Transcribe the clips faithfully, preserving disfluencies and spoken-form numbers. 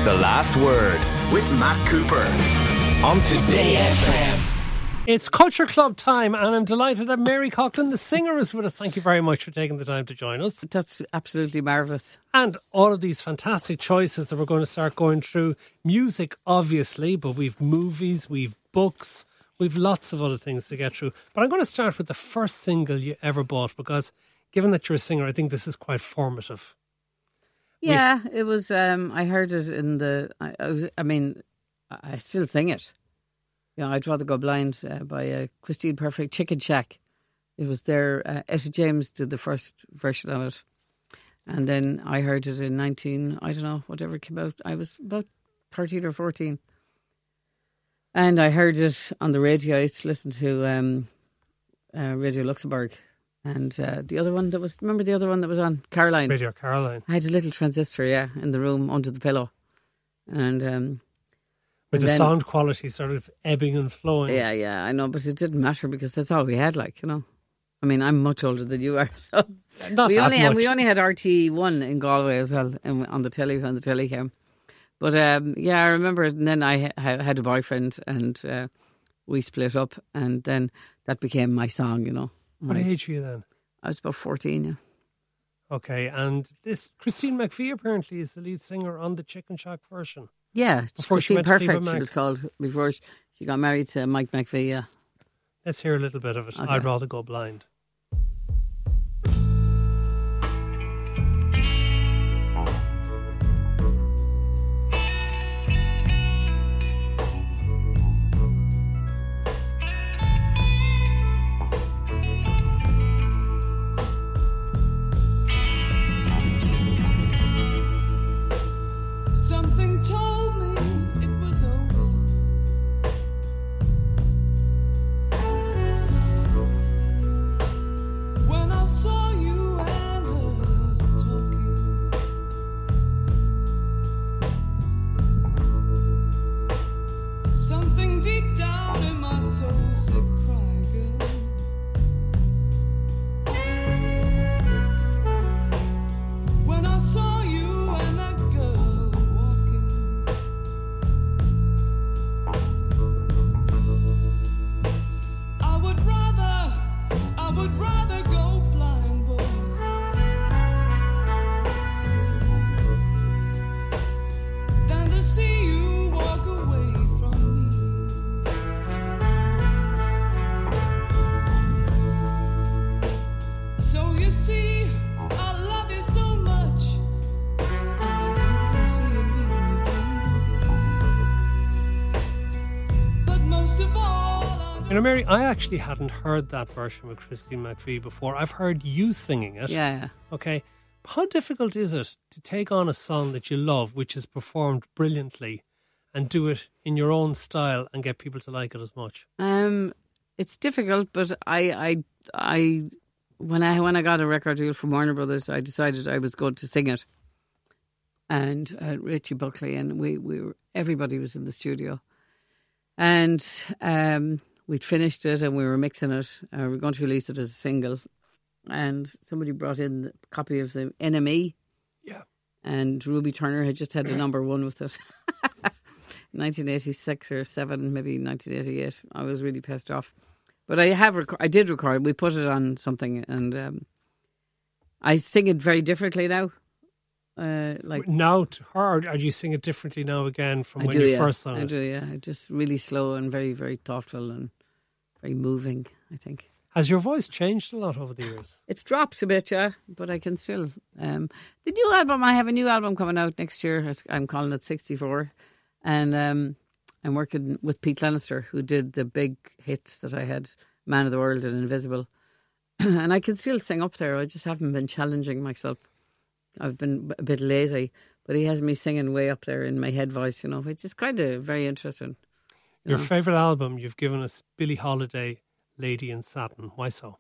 The Last Word with Matt Cooper on Today F M. It's Culture Club time, and I'm delighted that Mary Coughlan, the singer, is with us. Thank you very much for taking the time to join us. That's absolutely marvellous. And all of these fantastic choices that we're going to start going through. Music, obviously, but we've movies, we've books, we've lots of other things to get through. But I'm going to start with the first single you ever bought, because given that you're a singer, I think this is quite formative. Yeah, we, it was, um, I heard it in the, I, I, was, I mean, I still sing it. You know, I'd Rather Go Blind uh, by uh, Christine Perfect, Chicken Shack. It was there. Uh, Etta James did the first version of it. And then I heard it in nineteen, I don't know, whatever came out. I was about thirteen or fourteen. And I heard it on the radio. I used to listen to um, uh, Radio Luxembourg. And uh, the other one that was, remember the other one that was on? Caroline. Radio Caroline. I had a little transistor, yeah, in the room under the pillow. And... Um, With and the then, sound quality sort of ebbing and flowing. Yeah, yeah, I know, but it didn't matter because that's all we had, like, you know. I mean, I'm much older than you are, so Not we that only much. and we only had R T one in Galway as well, and on the telly when the telly came. But um, yeah, I remember it, and then I ha- had a boyfriend, and uh, we split up, and then that became my song, you know. What I, age were you then? I was about fourteen, yeah. Okay, and this Christine McVie apparently is the lead singer on the Chicken Shack version. Yeah, before she Christine went Perfect, to she was called, before she got married to Mike McVie, yeah. Let's hear a little bit of it. Okay. I'd Rather Go Blind. Something told me it was over. When I saw you and her talking, something deep down in my soul said, cry, girl. When I saw you and that girl walking, I would rather, I would rather go blind, boy, than to see you walk away from me. So you see, I love you so much, and I don't want to see you leave me, baby. But most of all, I You know, Mary, I actually hadn't heard that version with Christine McVie before. I've heard you singing it. Yeah, Okay. How difficult is it to take on a song that you love, which is performed brilliantly, and do it in your own style and get people to like it as much? Um, it's difficult, but I, I, I, when I when I got a record deal from Warner Brothers, I decided I was going to sing it. And uh, Richie Buckley and we, we were, everybody was in the studio, and um, we'd finished it and we were mixing it. Uh, we were going to release it as a single, and somebody brought in a copy of the N M E. Yeah. And Ruby Turner had just had a number one with it. nineteen eighty-six or seven, maybe nineteen eighty-eight. I was really pissed off. But I have, rec- I did record. We put it on something, and um, I sing it very differently now. Uh, like Now to her, or do you sing it differently now again from I when do, you yeah. first sung I it? do, yeah. Just really slow and very, very thoughtful and very moving, I think. Has your voice changed a lot over the years? It's dropped a bit, yeah, but I can still. Um, the new album, I have a new album coming out next year. It's- I'm calling it sixty-four. And um, I'm working with Pete Lannister, who did the big hits that I had, Man of the World and Invisible. And I can still sing up there. I just haven't been challenging myself. I've been a bit lazy, but he has me singing way up there in my head voice, you know, which is kind of very interesting. you Your know. favourite album, you've given us Billie Holiday, Lady in Satin. Why so?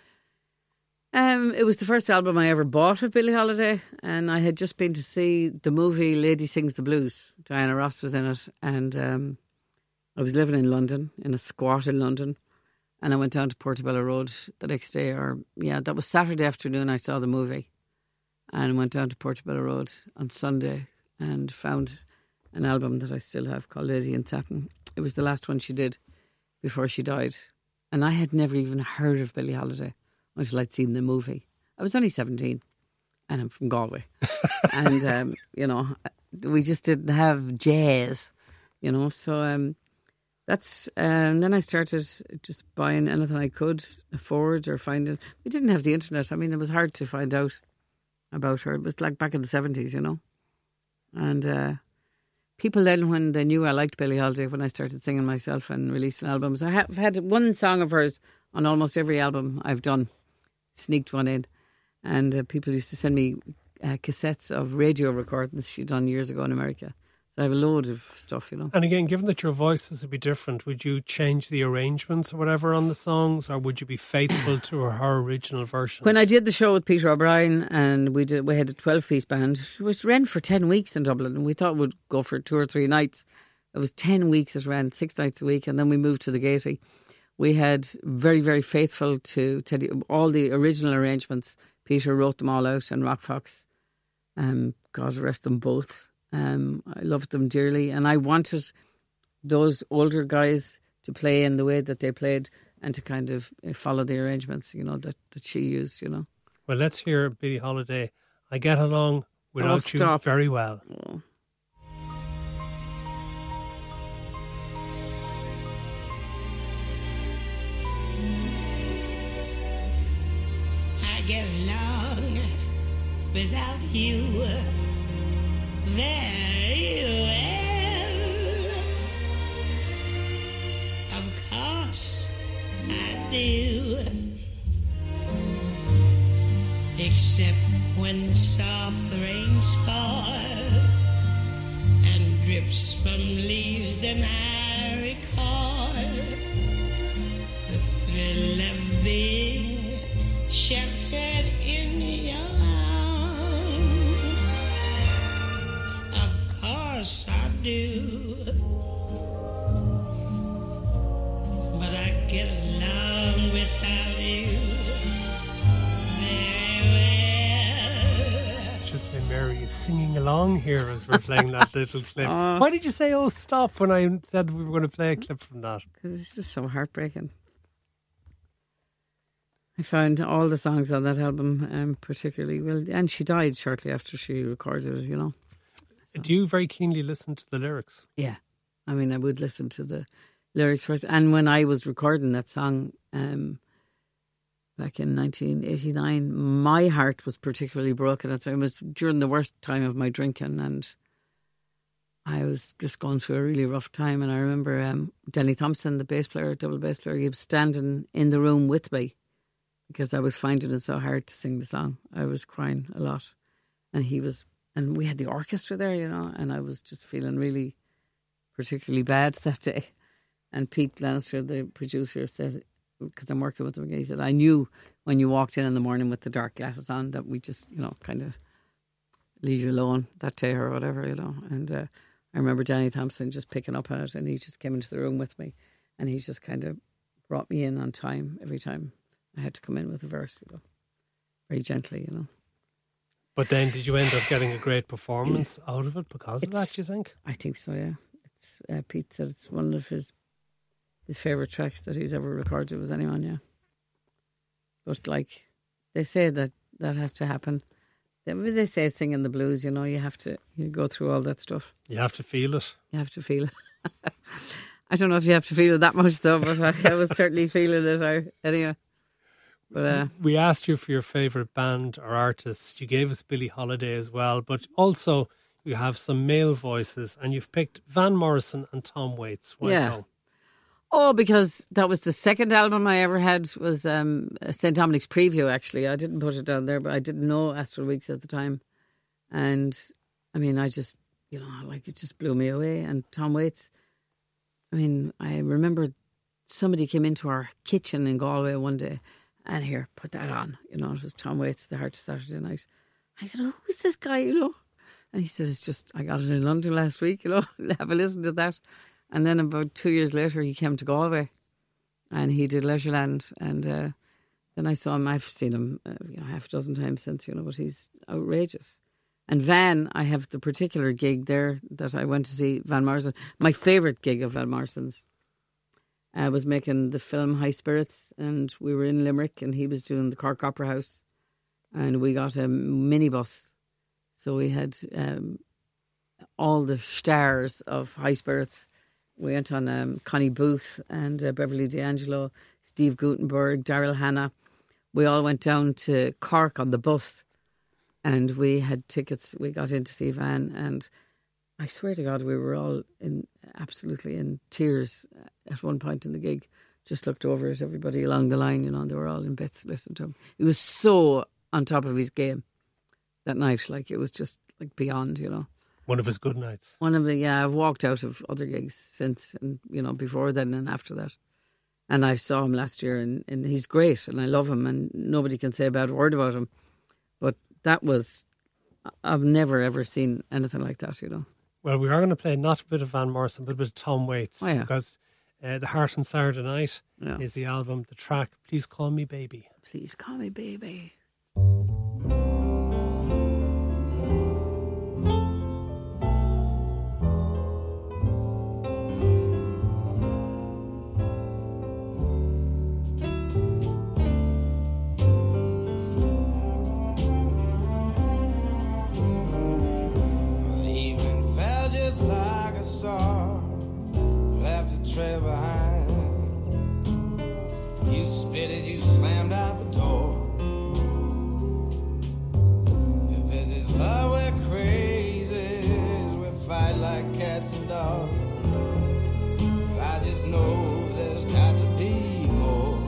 Um, it was the first album I ever bought of Billie Holiday, and I had just been to see the movie Lady Sings the Blues. Diana Ross was in it, and um, I was living in London, in a squat in London, and I went down to Portobello Road the next day, or yeah, that was Saturday afternoon I saw the movie, and went down to Portobello Road on Sunday and found an album that I still have called Lady in Satin. It was the last one she did before she died. And I had never even heard of Billie Holiday until I'd seen the movie. I was only seventeen and I'm from Galway. and, um, you know, we just didn't have jazz, you know. So um, that's, uh, and then I started just buying anything I could afford or find it. We didn't have the internet. I mean, it was hard to find out about her. It was like back in the seventies, you know. And uh, people then, when they knew I liked Billie Holiday, when I started singing myself and releasing albums, I have had one song of hers on almost every album I've done, sneaked one in. And uh, people used to send me uh, cassettes of radio recordings she'd done years ago in America. So I have a load of stuff, you know. And again, given that your voices would be different, would you change the arrangements or whatever on the songs, or would you be faithful to her, her original versions? When I did the show with Peter O'Brien, and we did, we had a twelve-piece band. It was ran for ten weeks in Dublin, and we thought we'd go for two or three nights. It was ten weeks it ran, six nights a week, and then we moved to the Gaiety. We had very, very faithful to Teddy, all the original arrangements. Peter wrote them all out, and Rock Fox, um, God rest them both. Um, I loved them dearly, and I wanted those older guys to play in the way that they played and to kind of follow the arrangements, you know, that, that she used, you know. Well, let's hear Billie Holiday. I get along without Oh, you stop. very well. Oh. I get along without you very well. Of course I do. Except when soft rains fall and drips from leaves, then I recall the thrill of being sheltered in your arms. Of course I do. But I get along without you very well. I should say Mary is singing along here as we're playing that little clip. Oh. Why did you say, oh, stop, when I said we were going to play a clip from that? Because it's just so heartbreaking. I found all the songs on that album um, particularly well, and she died shortly after she recorded it, you know. Do you very keenly listen to the lyrics? Yeah. I mean, I would listen to the lyrics first. And when I was recording that song um, back in nineteen eighty-nine, my heart was particularly broken. It was during the worst time of my drinking, and I was just going through a really rough time. And I remember um, Danny Thompson, the bass player, double bass player, he was standing in the room with me because I was finding it so hard to sing the song. I was crying a lot. And he was, and we had the orchestra there, you know, and I was just feeling really particularly bad that day. And Pete Lannister, the producer, said, because I'm working with him again, he said, I knew when you walked in in the morning with the dark glasses on that we just, you know, kind of leave you alone that day or whatever, you know. And uh, I remember Danny Thompson just picking up on it, and he just came into the room with me, and he just kind of brought me in on time every time I had to come in with a verse, you know, very gently, you know. But then did you end up getting a great performance out of it because of It's- that, do you think? I think so, yeah. It's uh, Pete said it's one of his his favourite tracks that he's ever recorded with anyone, yeah. But like they say that that has to happen. They, they say singing the blues, you know, you have to you go through all that stuff. You have to feel it. You have to feel it. I don't know if you have to feel it that much though, but I, I was certainly feeling it uh, anyway. But uh, We asked you for your favourite band or artist. You gave us Billie Holiday as well, but also you have some male voices, and you've picked Van Morrison and Tom Waits. Why Yeah. so? oh, because that was the second album I ever had was um, Saint Dominic's Preview, actually. I didn't put it down there, but I didn't know Astral Weeks at the time. And, I mean, I just, you know, like it just blew me away. And Tom Waits, I mean, I remember somebody came into our kitchen in Galway one day and here, put that on. You know, it was Tom Waits, The Heart of Saturday Night. I said, oh, who's this guy, you know? And he said, it's just, I got it in London last week, you know, have a listen to that. And then about two years later, he came to Galway and he did Leisureland. And uh, then I saw him, I've seen him uh, you know, half a dozen times since, you know, but he's outrageous. And Van, I have the particular gig there that I went to see Van Morrison. My favourite gig of Van Morrison's. I was making the film High Spirits, and we were in Limerick, and he was doing the Cork Opera House, and we got a minibus. So we had um, all the stars of High Spirits. We went on um, Connie Booth and uh, Beverly D'Angelo, Steve Gutenberg, Daryl Hannah. We all went down to Cork on the bus, and we had tickets. We got in to see Van, and I swear to God, we were all in absolutely in tears at one point in the gig. Just looked over at everybody along the line, you know, and they were all in bits listening to him. He was so on top of his game that night. Like, it was just like beyond, you know. One of his good nights. One of the, yeah, I've walked out of other gigs since, and, you know, before then and after that. And I saw him last year, and, and he's great, and I love him, and nobody can say a bad word about him. But that was, I've never ever seen anything like that, you know. Well, we are going to play not a bit of Van Morrison, but a bit of Tom Waits. Oh, yeah. Because uh, The Heart on Saturday Night Yeah. is the album, the track, Please Call Me Baby. Please call me baby. The evening fell just like a star, left a trail behind. You spit as you slammed out the door. If this is love, we're crazy, we fight like cats and dogs. But I just know there's got to be more.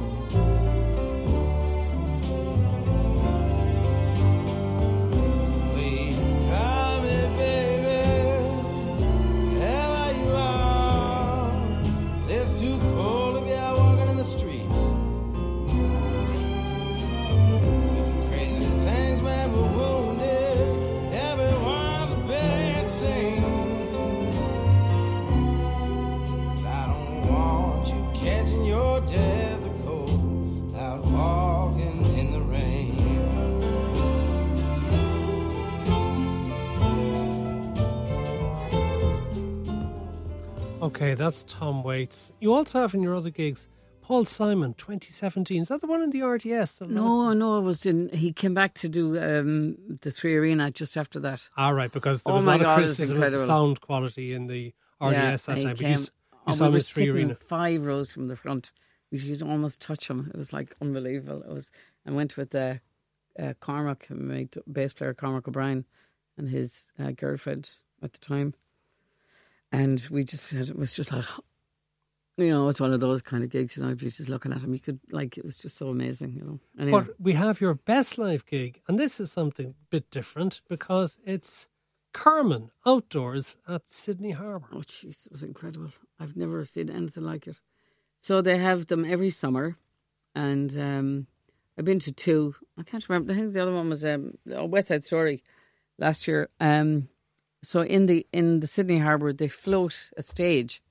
Please call me baby, wherever you are. It's too cold to be out walking in the streets. We do crazy things when we're wounded. Everyone's a bit insane. I don't want you catching your death of cold out walking in the rain. Okay, that's Tom Waits. You also have in your other gigs Paul Simon, twenty seventeen. Is that the one in the R D S? No, no, it was in. He came back to do um, the Three Arena just after that. All right, because there Oh was a my lot God, of it's criticism of the incredible. sound quality in the R D S Yeah, that he time. But you, came- s- you and saw we him were in Three sitting Arena. five rows from the front. You could almost touch him. It was like unbelievable. It was. I went with uh, uh, Cormac, my d- bass player Cormac O'Brien, and his uh, girlfriend at the time, and we just had, it was just like, you know, it's one of those kind of gigs. You know, if you're just looking at him, you could like it was just so amazing. You know. Anyway, But we have your best live gig, and this is something a bit different because it's Carmen outdoors at Sydney Harbour. oh jeez, it was incredible. I've never seen anything like it. So they have them every summer, and um, I've been to two. I can't remember. I think the other one was um, oh, West Side Story last year. Um, so in the in the Sydney Harbour, they float a stage,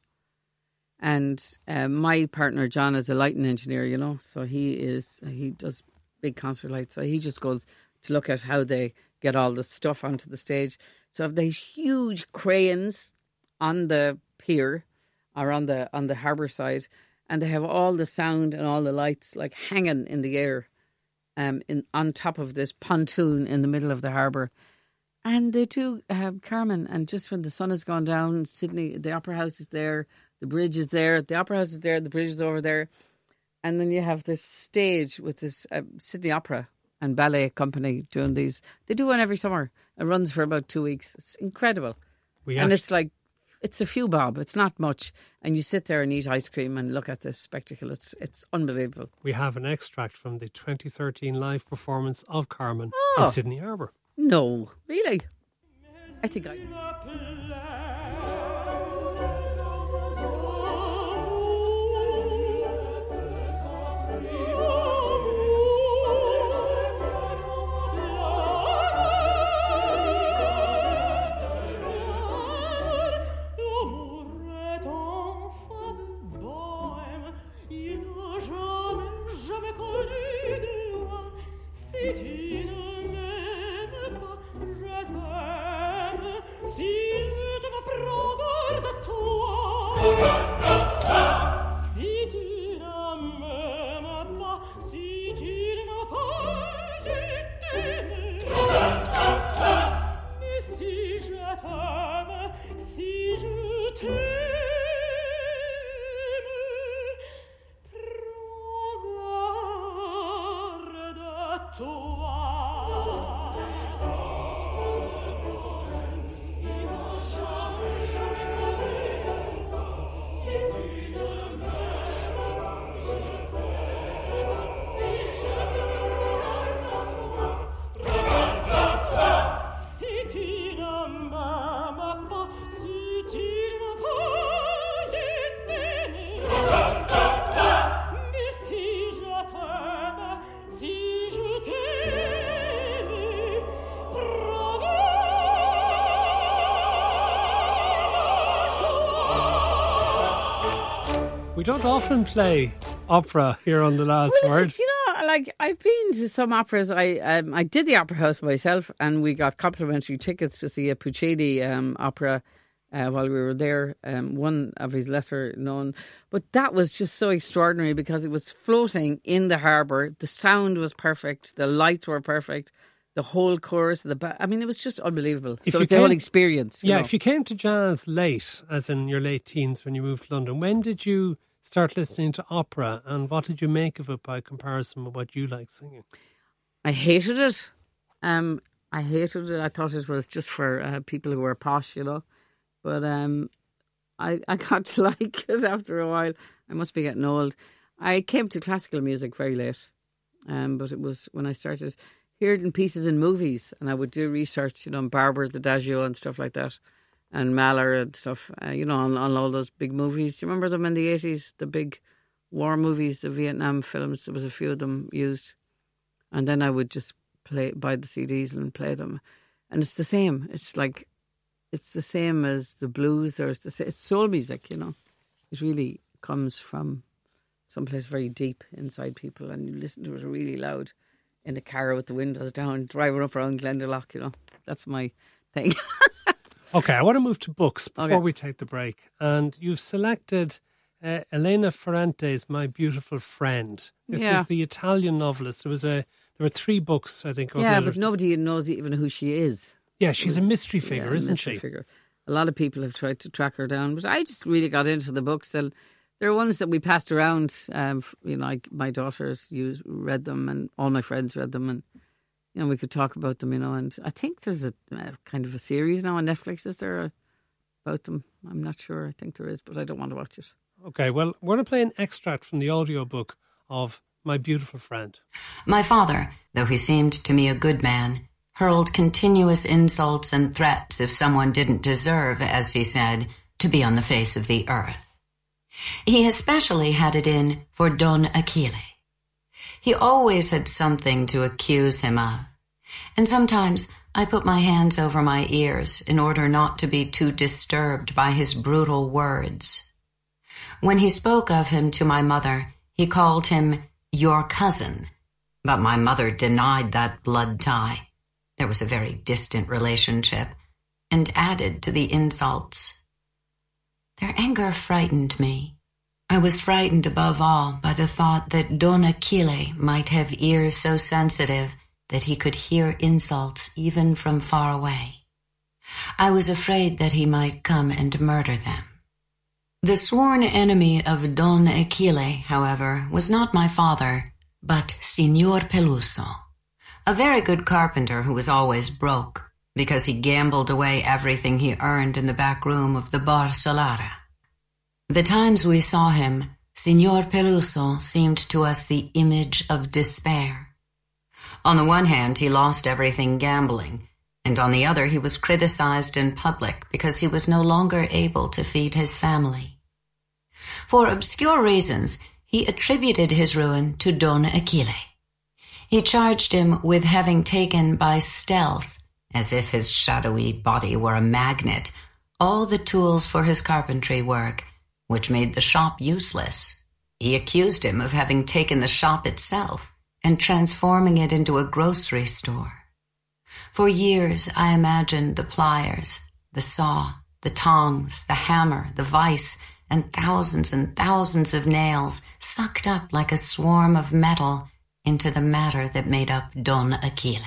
and um, my partner John is a lighting engineer. You know, so he is he does big concert lights. So he just goes to look at how they get all the stuff onto the stage. So if these huge cranes on the pier or on the on the harbour side, and they have all the sound and all the lights like hanging in the air, um, in on top of this pontoon in the middle of the harbour. And they do have Carmen, and just when the sun has gone down, Sydney, the Opera House is there, the bridge is there, the Opera House is there, the bridge is over there, and then you have this stage with this uh, Sydney Opera and Ballet Company doing these. They do one every summer. It runs for about two weeks. It's incredible, We and act- it's like. It's a few bob. It's not much, and you sit there and eat ice cream and look at this spectacle. It's it's unbelievable. we have an extract from the twenty thirteen live performance of Carmen Oh. in Sydney Harbour. No, really. I think I. Si tu ne m'aimes pas, je t'aime. We don't often play opera here on The Last Well, Word. it's, you know, like I've been to some operas. I um, I did the Opera House myself, and we got complimentary tickets to see a Puccini um, opera uh, while we were there. Um, one of his lesser known, but that was just so extraordinary because it was floating in the harbour. The sound was perfect. The lights were perfect. The whole chorus, the ba- I mean, it was just unbelievable. If so you it's the whole came- experience. You Yeah, know. if you came to jazz late, as in your late teens when you moved to London, when did you start listening to opera, and what did you make of it by comparison with what you like singing? I hated it. Um, I hated it. I thought it was just for uh, people who were posh, you know. But um, I I got to like it after a while. I must be getting old. I came to classical music very late, um, but it was when I started hearing it in pieces in movies, and I would do research, you know, on Barber's Adagio and stuff like that, and Mahler and stuff, uh, you know, on, on all those big movies. Do you remember them in the eighties? The big war movies, the Vietnam films. There was a few of them used, and then I would just play buy the C Ds and play them, and it's the same. It's like it's the same as the blues, or it's the sa- it's soul music. You know, it really comes from someplace very deep inside people, and you listen to it really loud in a car with the windows down, driving up around Glendalough. You know, that's my thing. Okay, I want to move to books before Okay. we take the break. And you've selected uh, Elena Ferrante's My Beautiful Friend. This Yeah. is the Italian novelist. There was a there were three books, I think. wasn't Yeah, it? but nobody knows even who she is. Yeah, she's a mystery figure, Yeah, isn't mystery she? Figure. A lot of people have tried to track her down, but I just really got into the books, and there are ones that we passed around. Um, f- you know, like my daughters used, read them, and all my friends read them, and you know, we could talk about them. You know, and I think there's a, a kind of a series now on Netflix. Is there a, about them? I'm not sure. I think there is, but I don't want to watch it. Okay, well, we're going to play an extract from the audiobook of My Beautiful Friend. My father, though he seemed to me a good man, hurled continuous insults and threats if someone didn't deserve, as he said, to be on the face of the earth. He especially had it in for Don Achille. He always had something to accuse him of, and sometimes I put my hands over my ears in order not to be too disturbed by his brutal words. When he spoke of him to my mother, he called him your cousin, but my mother denied that blood tie. There was a very distant relationship, and added to the insults. Their anger frightened me. I was frightened above all by the thought that Don Achille might have ears so sensitive that he could hear insults even from far away. I was afraid that he might come and murder them. The sworn enemy of Don Achille, however, was not my father, but Signor Peluso, a very good carpenter who was always broke because he gambled away everything he earned in the back room of the Bar Solara. The times we saw him, Signor Peluso seemed to us the image of despair. On the one hand, he lost everything gambling, and on the other, he was criticized in public because he was no longer able to feed his family. For obscure reasons, he attributed his ruin to Don Achille. He charged him with having taken by stealth, as if his shadowy body were a magnet, all the tools for his carpentry work, which made the shop useless. He accused him of having taken the shop itself and transforming it into a grocery store. For years, I imagined the pliers, the saw, the tongs, the hammer, the vise, and thousands and thousands of nails sucked up like a swarm of metal into the matter that made up Don Achille.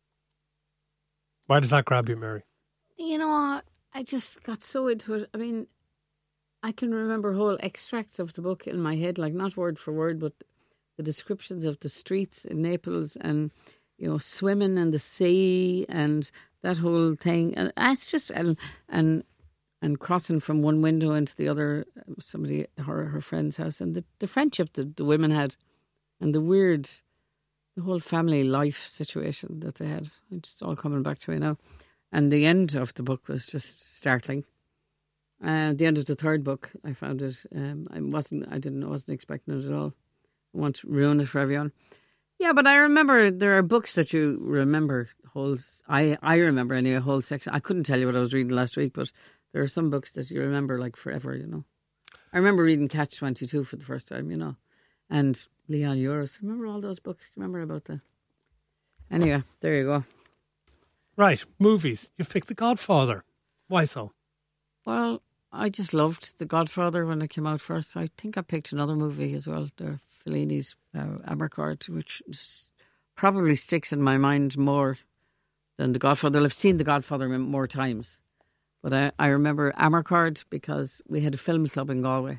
Why does that grab you, Mary? You know, I just got so into it. I mean, I can remember whole extracts of the book in my head, like not word for word, but the descriptions of the streets in Naples and, you know, swimming in the sea and that whole thing. And it's just, and, and, and crossing from one window into the other, somebody, her, her friend's house, and the, the friendship that the women had and the weird, the whole family life situation that they had. It's just all coming back to me now. And the end of the book was just startling. Uh, the end of the third book, I found it. Um, I wasn't. I didn't. I wasn't expecting it at all. I want to ruin it for everyone. Yeah, but I remember there are books that you remember. Whole. I I remember anyway. A whole section. I couldn't tell you what I was reading last week, but there are some books that you remember like forever. You know. I remember reading Catch twenty-two for the first time, you know, and Leon Uris. Remember all those books? Do you remember about the... Anyway, there you go. Right, movies. You've picked The Godfather. Why so? Well, I just loved The Godfather when it came out first. I think I picked another movie as well, the Fellini's uh, Amarcord, which is, probably sticks in my mind more than The Godfather. I've seen The Godfather more times. But I, I remember Amarcord because we had a film club in Galway.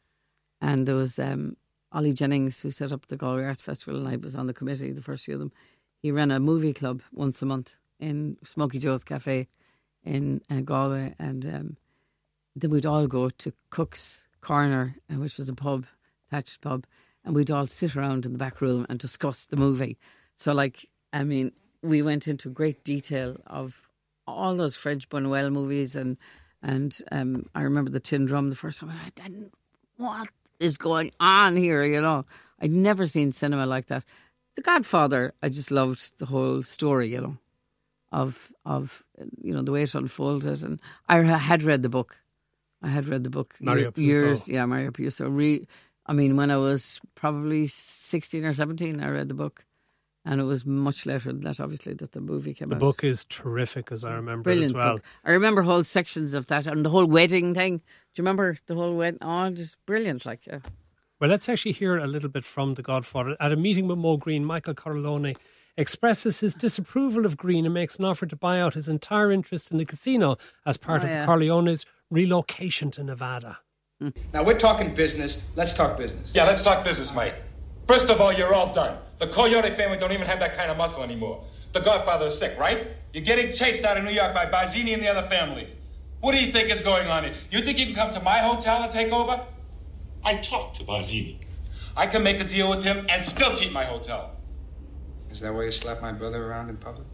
And there was um, Ollie Jennings who set up the Galway Arts Festival, and I was on the committee, the first few of them. He ran a movie club once a month in Smoky Joe's Cafe in uh, Galway. And um, then we'd all go to Cook's Corner, uh, which was a pub, thatched pub. And we'd all sit around in the back room and discuss the movie. So, like, I mean, we went into great detail of all those French Buñuel movies, and and um, I remember The Tin Drum the first time. I didn't, what is going on here? You know, I'd never seen cinema like that. The Godfather, I just loved the whole story. You know, of of you know the way it unfolded, and I had read the book. I had read the book Mario Puzo. years. Yeah, Mario Puzo. Re, I mean, when I was probably sixteen or seventeen, I read the book. And it was much later than that, obviously, that the movie came the out. The book is terrific, as I remember Brilliant it as well. Book. I remember whole sections of that and the whole wedding thing. Do you remember the whole wedding? Oh, just brilliant, like, yeah. Well, let's actually hear a little bit from The Godfather. At a meeting with Mo Green, Michael Corleone expresses his disapproval of Green and makes an offer to buy out his entire interest in the casino as part Oh, of yeah. the Corleone's relocation to Nevada. Now, we're talking business. Let's talk business. Yeah, let's talk business, Mike. First of all, you're all done. The Coyote family don't even have that kind of muscle anymore. The Godfather is sick, right? You're getting chased out of New York by Barzini and the other families. What do you think is going on here? You think you can come to my hotel and take over? I talked to Barzini. I can make a deal with him and still keep my hotel. Is that why you slap my brother around in public?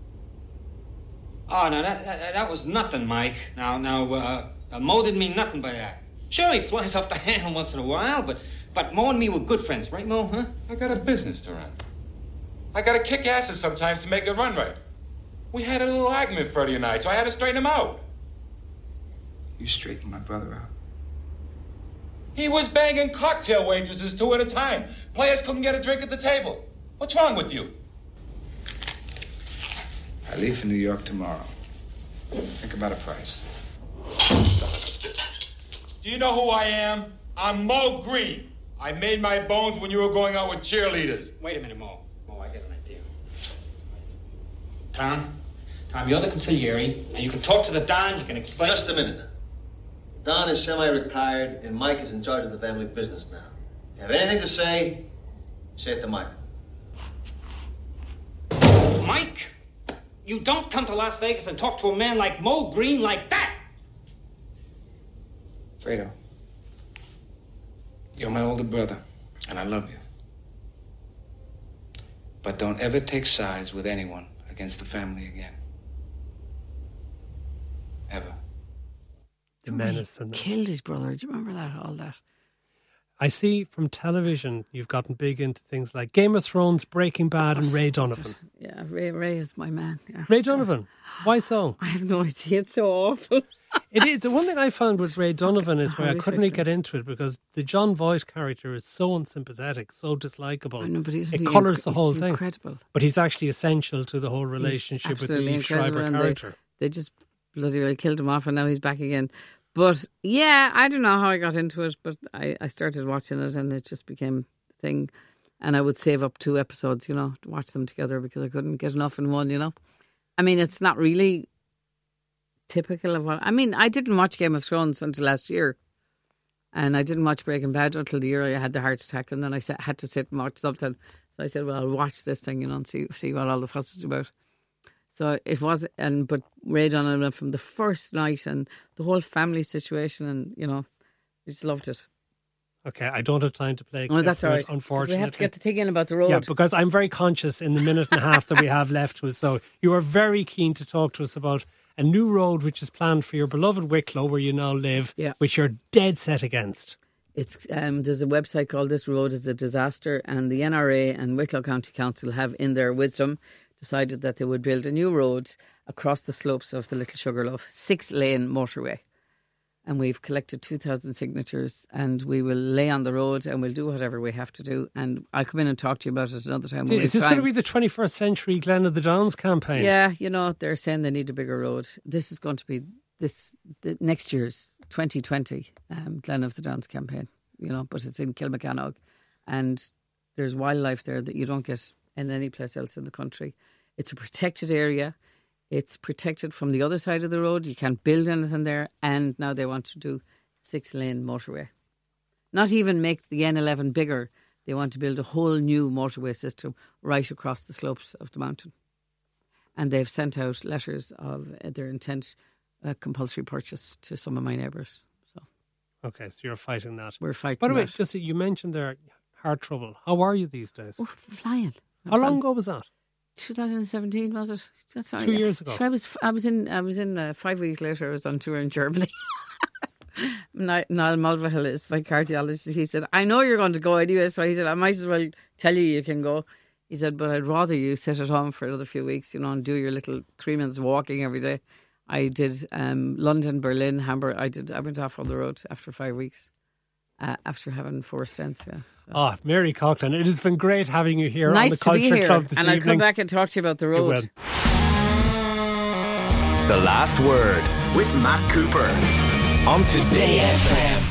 Oh, no, that, that, that was nothing, Mike. Now, now, uh, uh, Mo didn't mean nothing by that. Sure, he flies off the handle once in a while, but, but Mo and me were good friends, right, Mo, huh? I got a business to run. I gotta kick asses sometimes to make it run right. We had a little argument, Freddie and I, so I had to straighten him out. You straightened my brother out. He was banging cocktail waitresses two at a time. Players couldn't get a drink at the table. What's wrong with you? I leave for New York tomorrow. Think about a price. Do you know who I am? I'm Mo Green. I made my bones when you were going out with cheerleaders. Wait a minute, Mo. Mo, I get an idea. Tom? Tom, you're the consigliere, and you can talk to the Don, you can explain... Just a minute. Don is semi-retired, and Mike is in charge of the family business now. If you have anything to say, say it to Mike. Mike? You don't come to Las Vegas and talk to a man like Mo Green like that! Fredo, you're my older brother, and I love you. But don't ever take sides with anyone against the family again. Ever. The menace. And Killed his brother. Do you remember that? All that. I see from television you've gotten big into things like Game of Thrones, Breaking Bad, and Ray Donovan. Yeah, Ray Ray is my man. Yeah. Ray Donovan. Why so? I have no idea. It's so awful. It is. The one thing I found with Ray Donovan is where I couldn't really horrific. get into it because the John Voight character is so unsympathetic, so dislikable. I know, but he's it really colours inc- the whole he's thing. incredible. But he's actually essential to the whole He's relationship with the absolutely Liev Schreiber incredible, and they- character. They just bloody well killed him off, and now he's back again. But yeah, I don't know how I got into it, but I, I started watching it, and it just became a thing. And I would save up two episodes, you know, to watch them together because I couldn't get enough in one, you know. I mean, it's not really typical of what... I mean, I didn't watch Game of Thrones until last year. And I didn't watch Breaking Bad until the year I had the heart attack. And then I sa- had to sit and watch something. So I said, well, I'll watch this thing, you know, and see see what all the fuss is about. So it was... and But Ray Donovan from the first night and the whole family situation and, you know, I just loved it. Okay, I don't have time to play a Oh, clip that's for all it, right. 'Cause unfortunately. we have to get the thing in about the road. Yeah, because I'm very conscious in the minute and a half that we have left to us. So you are very keen to talk to us about a new road which is planned for your beloved Wicklow, where you now live, Yeah. which you're dead set against. It's um, there's a website called This Road is a Disaster, and the N R A and Wicklow County Council have, in their wisdom, decided that they would build a new road across the slopes of the Little Sugarloaf, six-lane motorway. and we've collected two thousand signatures, and we will lay on the road and we'll do whatever we have to do. And I'll come in and talk to you about it another time. Is this going to be the twenty-first century Glen of the Dons campaign? Yeah, you know, they're saying they need a bigger road. This is going to be this the, next year's twenty twenty um, Glen of the Dons campaign, you know, but it's in Kilmacanog, and there's wildlife there that you don't get in any place else in the country. It's a protected area. It's protected from the other side of the road. You can't build anything there. And now they want to do six-lane motorway. Not even make the N eleven bigger. They want to build a whole new motorway system right across the slopes of the mountain. And they've sent out letters of their intent, uh, compulsory purchase to some of my neighbours. So, okay, so you're fighting that. We're fighting By the way, that. just you mentioned there heart trouble. How are you these days? We're flying. How long ago was that? twenty seventeen, was it? That's Two years ago. I was, I was in, I was in uh, five weeks later, I was on tour in Germany. Niall Mulvihill is my cardiologist. He said, I know you're going to go anyway. So he said, I might as well tell you you can go. He said, but I'd rather you sit at home for another few weeks, you know, and do your little three minutes walking every day. I did um, London, Berlin, Hamburg. I did. I went off on the road after five weeks. Uh, after having four stents, yeah. So. Oh, Mary Coughlin, it has been great having you here nice on the Culture to be here. Club this and evening. I'll come back and talk to you about the road. The Last Word with Matt Cooper on Today F M.